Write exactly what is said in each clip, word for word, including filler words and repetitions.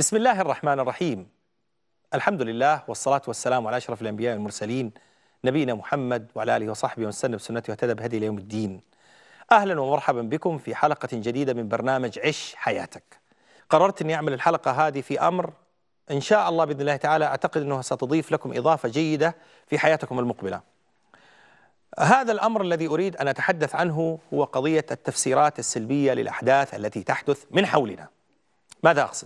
بسم الله الرحمن الرحيم. الحمد لله والصلاة والسلام على أشرف الأنبياء والمرسلين نبينا محمد وعلى آله وصحبه ومن سن بسنته واهتدى بهديه ليوم الدين. أهلا ومرحبا بكم في حلقة جديدة من برنامج عش حياتك. قررت أني أعمل الحلقة هذه في أمر إن شاء الله بإذن الله تعالى أعتقد أنه ستضيف لكم إضافة جيدة في حياتكم المقبلة. هذا الأمر الذي أريد أن أتحدث عنه هو قضية التفسيرات السلبية للأحداث التي تحدث من حولنا. ماذا أقصد؟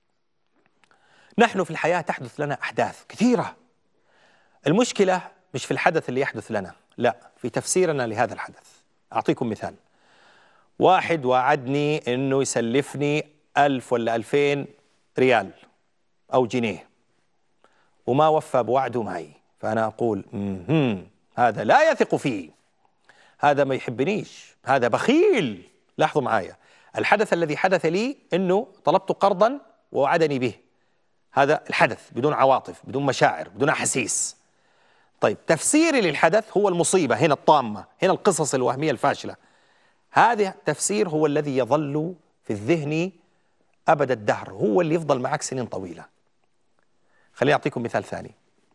نحن في الحياة تحدث لنا أحداث كثيرة. المشكلة مش في الحدث اللي يحدث لنا، لا، في تفسيرنا لهذا الحدث. أعطيكم مثال. واحد وعدني أنه يسلفني ألف ولا ألفين ريال أو جنيه وما وفى بوعده معي، فأنا أقول مهم. هذا لا يثق فيه، هذا ما يحبنيش، هذا بخيل. لاحظوا معايا، الحدث الذي حدث لي أنه طلبت قرضا ووعدني به، هذا الحدث بدون عواطف، بدون مشاعر، بدون أحاسيس. طيب تفسيري للحدث هو المصيبة هنا الطامة، هنا القصص الوهمية الفاشلة. هذا التفسير هو الذي يظل في الذهن أبد الدهر، هو اللي يفضل معك سنين طويلة. خليني أعطيكم مثال ثاني.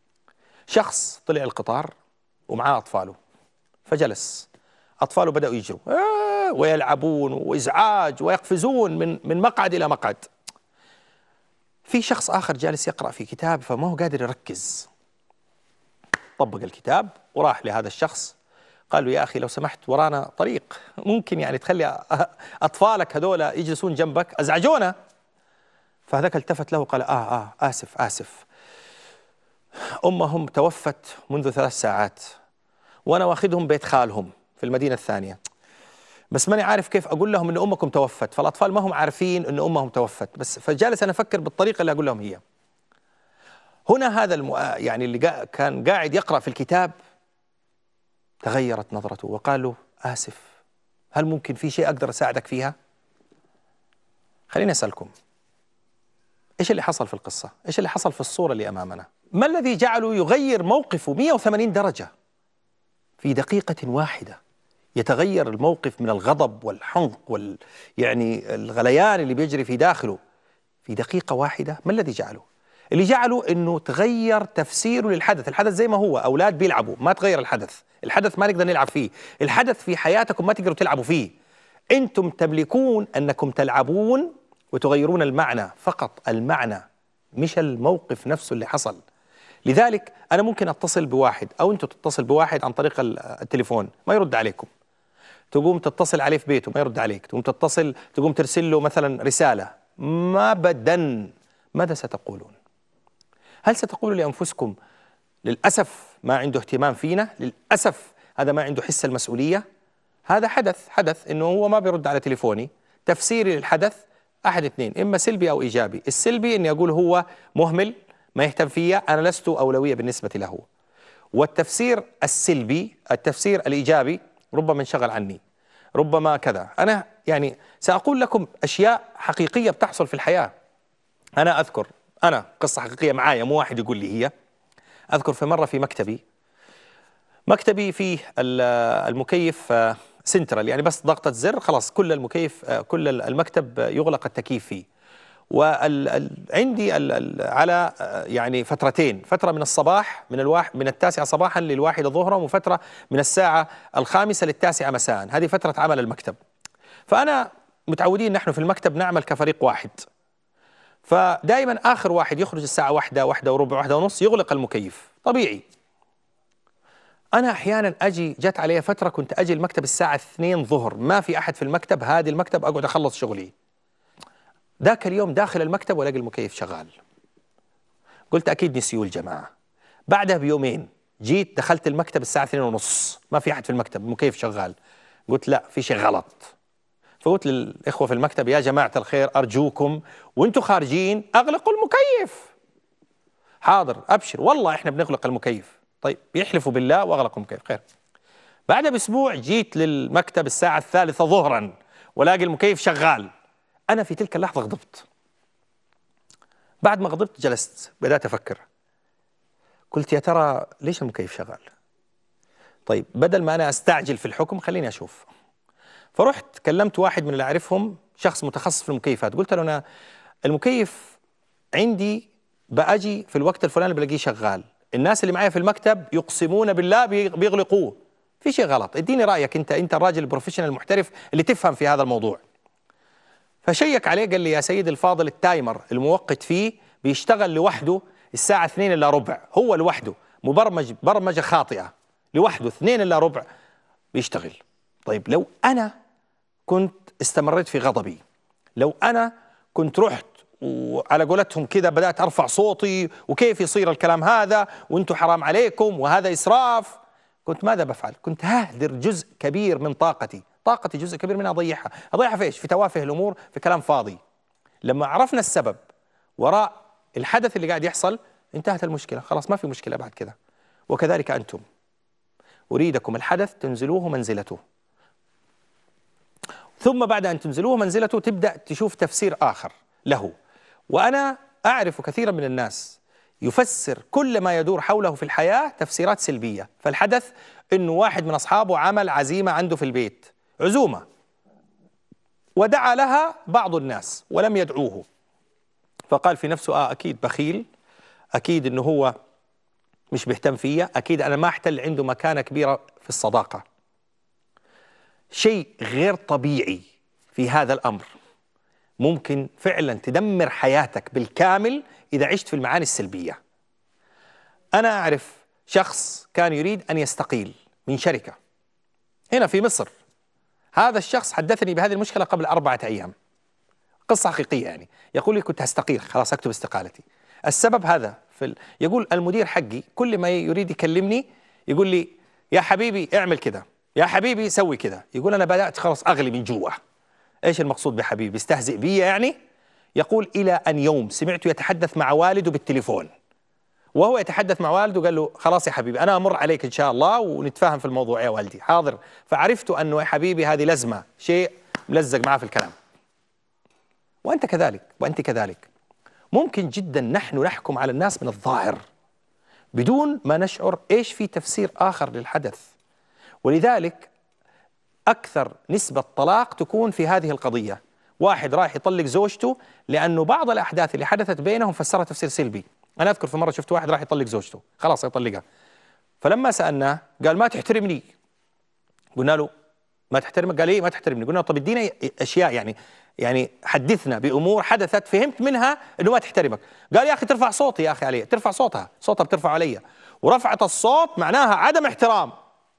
شخص طلع القطار ومعاه أطفاله، فجلس، أطفاله بدأوا يجروا آه ويلعبون وإزعاج ويقفزون من من مقعد إلى مقعد. في شخص آخر جالس يقرأ في كتاب فما هو قادر يركز، طبق الكتاب وراح لهذا الشخص قال له يا أخي لو سمحت ورانا طريق، ممكن يعني تخلي أطفالك هذول يجلسون جنبك، أزعجونا. فهذاك التفت له وقال آه آه آسف آسف، أمهم توفت منذ ثلاث ساعات وأنا واخدهم بيت خالهم في المدينة الثانية، بس ماني عارف كيف أقول لهم إن أمكم توفت، فالأطفال ما هم عارفين إن أمهم توفت، بس فجالس أنا أفكر بالطريقة اللي أقول لهم هي. هنا هذا الم... يعني اللي قا... كان قاعد يقرأ في الكتاب تغيرت نظرته وقال له آسف، هل ممكن في شيء أقدر أساعدك فيها؟ خليني أسألكم، إيش اللي حصل في القصة؟ إيش اللي حصل في الصورة اللي أمامنا؟ ما الذي جعله يغير موقفه مئة وثمانين درجة في دقيقة واحدة؟ يتغير الموقف من الغضب والحنق وال يعني الغليان اللي بيجري في داخله في دقيقة واحدة. ما الذي جعله؟ اللي جعله انه تغير تفسيره للحدث. الحدث زي ما هو، اولاد بيلعبوا، ما تغير الحدث، الحدث ما نقدر نلعب فيه، الحدث في حياتكم ما تقدروا تلعبوا فيه. انتم تملكون انكم تلعبون وتغيرون المعنى فقط، المعنى مش الموقف نفسه اللي حصل. لذلك انا ممكن اتصل بواحد او انتم تتصل بواحد عن طريق التليفون ما يرد عليكم، تقوم تتصل عليه في بيته ما يرد عليك، تقوم تتصل تقوم ترسل له مثلا رسالة، ما بدن. ماذا ستقولون؟ هل ستقولوا لأنفسكم للأسف ما عنده اهتمام فينا، للأسف هذا ما عنده حس المسؤولية؟ هذا حدث حدث انه هو ما بيرد على تليفوني. تفسيري للحدث احد اثنين، اما سلبي او ايجابي. السلبي اني اقول هو مهمل ما يهتم فيا، انا لست أولوية بالنسبة له. والتفسير السلبي، التفسير الإيجابي، ربما انشغل عني، ربما كذا. أنا يعني سأقول لكم أشياء حقيقية بتحصل في الحياة. أنا أذكر، أنا قصة حقيقية معايا، مو واحد يقول لي هي. أذكر في مرة في مكتبي مكتبي فيه المكيف سنترال، يعني بس ضغطة زر خلاص كل المكيف كل المكتب يغلق التكييف فيه. وعندي على يعني فترتين، فترة من الصباح من الواحد من التاسعة صباحا للواحدة ظهرا، وفترة من الساعة الخامسة للتاسعة مساء. هذه فترة عمل المكتب. فأنا متعودين نحن في المكتب نعمل كفريق واحد، فدائما آخر واحد يخرج الساعة واحدة واحدة وربع واحدة ونص يغلق المكيف طبيعي. أنا أحيانا أجي، جت علي فترة كنت أجي المكتب الساعة اثنين ظهر، ما في أحد في المكتب، هذه المكتب أقعد أخلص شغلي. ذاك اليوم داخل المكتب ولاقي المكيف شغال، قلت أكيد نسيوا الجماعة. بعدها بيومين جيت دخلت المكتب الساعة اثنين ونص، ما في أحد في المكتب، المكيف شغال. قلت لا، في شيء غلط. فقلت للإخوة في المكتب يا جماعة الخير أرجوكم وانتم خارجين أغلقوا المكيف. حاضر أبشر، والله إحنا بنغلق المكيف. طيب يحلفوا بالله وأغلقوا المكيف. خير. بعدها بأسبوع جيت للمكتب الساعة الثالثة ظهرا ولاقي المكيف شغال. أنا في تلك اللحظة غضبت. بعد ما غضبت جلست بدأت أفكر، قلت يا ترى ليش المكيف شغال؟ طيب بدل ما أنا أستعجل في الحكم خليني أشوف. فرحت كلمت واحد من اللي أعرفهم، شخص متخصص في المكيفات، قلت له أنا المكيف عندي بأجي في الوقت الفلاني بلاقيه شغال، الناس اللي معايا في المكتب يقسمون بالله بيغلقوه، في شيء غلط. اديني رأيك انت، انت الراجل البروفيشنال المحترف اللي تفهم في هذا الموضوع. فشيك عليه قال لي يا سيد الفاضل التايمر الموقت فيه بيشتغل لوحده الساعة اثنين إلا ربع، هو لوحده مبرمج برمجة خاطئة، لوحده اثنين إلا ربع بيشتغل. طيب لو أنا كنت استمريت في غضبي، لو أنا كنت رحت وعلى قولتهم كده بدأت أرفع صوتي وكيف يصير الكلام هذا وانتم حرام عليكم وهذا إسراف، كنت ماذا بفعل؟ كنت ههدر جزء كبير من طاقتي، طاقتي جزء كبير منها أضيعها، أضيعها في إيش؟ في توافه الأمور، في كلام فاضي. لما عرفنا السبب وراء الحدث اللي قاعد يحصل انتهت المشكلة، خلاص ما في مشكلة بعد كذا. وكذلك أنتم أريدكم الحدث تنزلوه منزلته، ثم بعد أن تنزلوه منزلته تبدأ تشوف تفسير آخر له. وأنا أعرف كثيرا من الناس يفسر كل ما يدور حوله في الحياة تفسيرات سلبية. فالحدث إنه واحد من أصحابه عمل عزيمة عنده في البيت، عزومة، ودعا لها بعض الناس ولم يدعوه، فقال في نفسه آه أكيد بخيل، أكيد إنه هو مش بيهتم فيا، أكيد أنا ما أحتل عنده مكانة كبيرة في الصداقة. شيء غير طبيعي في هذا الأمر، ممكن فعلا تدمر حياتك بالكامل إذا عشت في المعاني السلبية. أنا أعرف شخص كان يريد أن يستقيل من شركة هنا في مصر، هذا الشخص حدثني بهذه المشكلة قبل أربعة أيام، قصة حقيقية يعني. يقول لي كنت هستقيل خلاص أكتب استقالتي، السبب هذا في ال... يقول المدير حقي كل ما يريد يكلمني يقول لي يا حبيبي اعمل كذا، يا حبيبي سوي كذا. يقول أنا بدأت خلاص أغلي من جوا. إيش المقصود بحبيبي؟ يستهزئ بي يعني؟ يقول إلى أن يوم سمعته يتحدث مع والده بالتليفون، وهو يتحدث مع والده قال له خلاص يا حبيبي أنا أمر عليك إن شاء الله ونتفاهم في الموضوع يا والدي، حاضر. فعرفت أنه يا حبيبي هذه لزمة، شيء ملزق معاه في الكلام. وأنت كذلك وأنت كذلك، ممكن جدا نحن نحكم على الناس من الظاهر بدون ما نشعر إيش في تفسير آخر للحدث. ولذلك أكثر نسبة طلاق تكون في هذه القضية. واحد رايح يطلق زوجته لأنه بعض الأحداث اللي حدثت بينهم فسرها تفسير سلبي. أنا أذكر في مرة شفت واحد راح يطلق زوجته، خلاص يطلقها، فلما سألناه قال ما تحترمني. قلنا له ما تحترمك؟ قال إيه ما تحترمني؟ قلنا له طب ادينا أشياء يعني يعني حدثنا بأمور حدثت فهمت منها أنه ما تحترمك. قال يا أخي ترفع صوتي يا أخي علي، ترفع صوتها، صوتها بترفع علي، ورفعت الصوت معناها عدم احترام.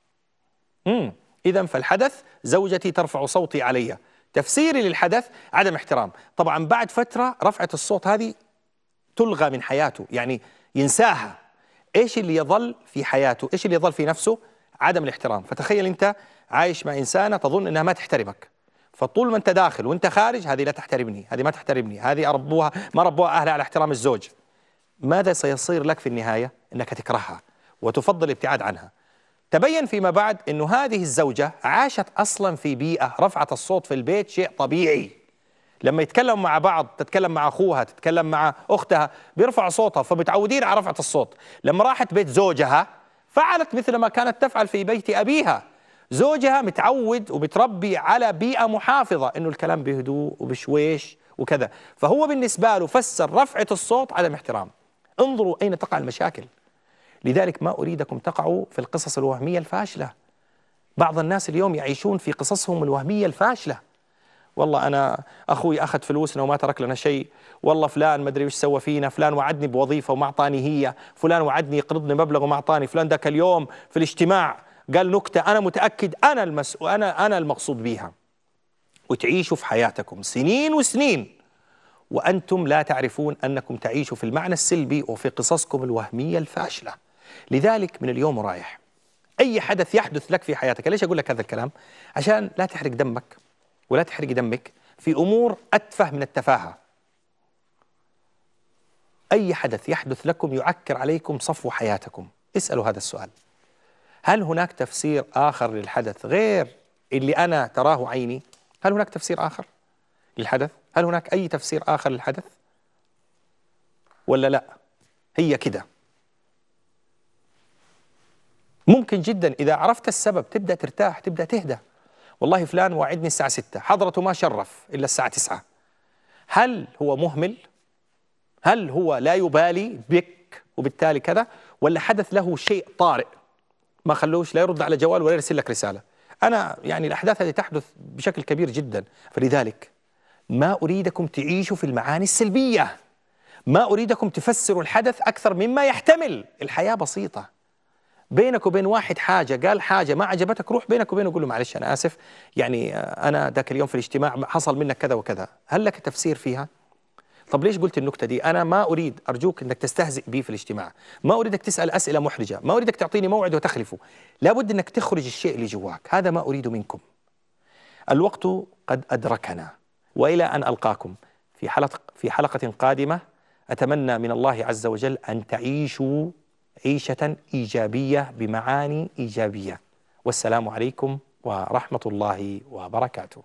امم إذا فالحدث زوجتي ترفع صوتي علي، تفسيري للحدث عدم احترام. طبعا بعد فترة رفعة الصوت هذه تلغى من حياته، يعني ينساها. ايش اللي يظل في حياته؟ ايش اللي يظل في نفسه؟ عدم الاحترام. فتخيل انت عايش مع انسانه تظن انها ما تحترمك، فطول ما انت داخل وانت خارج هذه لا تحترمني، هذه ما تحترمني، هذه اربوها ما ربوها اهلها على احترام الزوج. ماذا سيصير لك في النهايه؟ انك تكرهها وتفضل الابتعاد عنها. تبين فيما بعد انه هذه الزوجه عاشت اصلا في بيئه رفعت الصوت في البيت شيء طبيعي. لما يتكلموا مع بعض، تتكلم مع أخوها، تتكلم مع أختها، بيرفع صوتها، فمتعودين على رفعة الصوت. لما راحت بيت زوجها فعلت مثل ما كانت تفعل في بيت أبيها. زوجها متعود وبتربي على بيئة محافظة إنه الكلام بهدوء وبشويش وكذا، فهو بالنسبة له فسر رفعة الصوت عدم احترام. انظروا أين تقع المشاكل. لذلك ما أريدكم تقعوا في القصص الوهمية الفاشلة. بعض الناس اليوم يعيشون في قصصهم الوهمية الفاشلة. والله أنا أخوي أخذ فلوسنا وما ترك لنا شيء، والله فلان ما أدري وش سوى فينا، فلان وعدني بوظيفة وما أعطاني هي، فلان وعدني يقرضني مبلغ وما أعطاني، فلان ذاك اليوم في الاجتماع قال نكتة أنا متأكد أنا المسؤول، أنا أنا المقصود بها. وتعيشوا في حياتكم سنين وسنين وأنتم لا تعرفون أنكم تعيشوا في المعنى السلبي وفي قصصكم الوهمية الفاشلة. لذلك من اليوم ورايح أي حدث يحدث لك في حياتك، ليش أقول لك هذا الكلام؟ عشان لا تحرق دمك ولا تحرق دمك في أمور أتفه من التفاهة. أي حدث يحدث لكم يعكر عليكم صفو حياتكم. اسألوا هذا السؤال: هل هناك تفسير آخر للحدث غير اللي أنا تراه عيني؟ هل هناك تفسير آخر للحدث؟ هل هناك أي تفسير آخر للحدث؟ ولا لا هي كده؟ ممكن جدا إذا عرفت السبب تبدأ ترتاح، تبدأ تهدى. والله فلان وعدني الساعة ستة، حضرته ما شرف إلا الساعة تسعة. هل هو مهمل؟ هل هو لا يبالي بك وبالتالي كذا، ولا حدث له شيء طارئ ما خلوش لا يرد على جوال ولا يرسل لك رسالة؟ أنا يعني الأحداث هذه تحدث بشكل كبير جدا، فلذلك ما أريدكم تعيشوا في المعاني السلبية، ما أريدكم تفسروا الحدث أكثر مما يحتمل. الحياة بسيطة، بينك وبين واحد حاجة قال حاجة ما عجبتك، روح بينك وبينه قول له معلش أنا آسف، يعني أنا ذاك اليوم في الاجتماع حصل منك كذا وكذا، هل لك تفسير فيها؟ طب ليش قلت النكتة دي؟ أنا ما أريد، أرجوك أنك تستهزئ بي في الاجتماع، ما أريدك تسأل أسئلة محرجة، ما أريدك تعطيني موعد وتخلفه، لابد أنك تخرج الشيء اللي جواك، هذا ما أريد منكم. الوقت قد أدركنا، وإلى أن ألقاكم في حلقة في حلقة قادمة، أتمنى من الله عز وجل أن تعيشوا عيشة إيجابية بمعاني إيجابية، والسلام عليكم ورحمة الله وبركاته.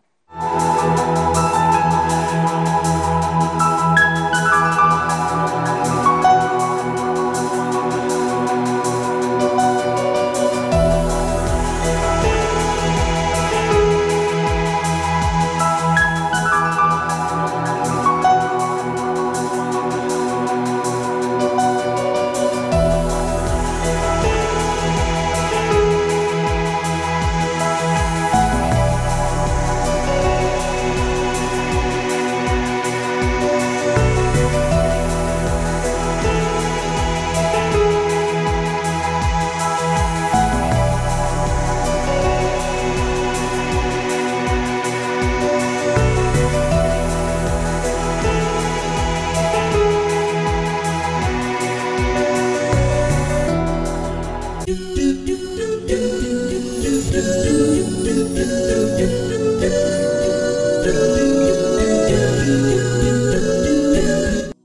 do do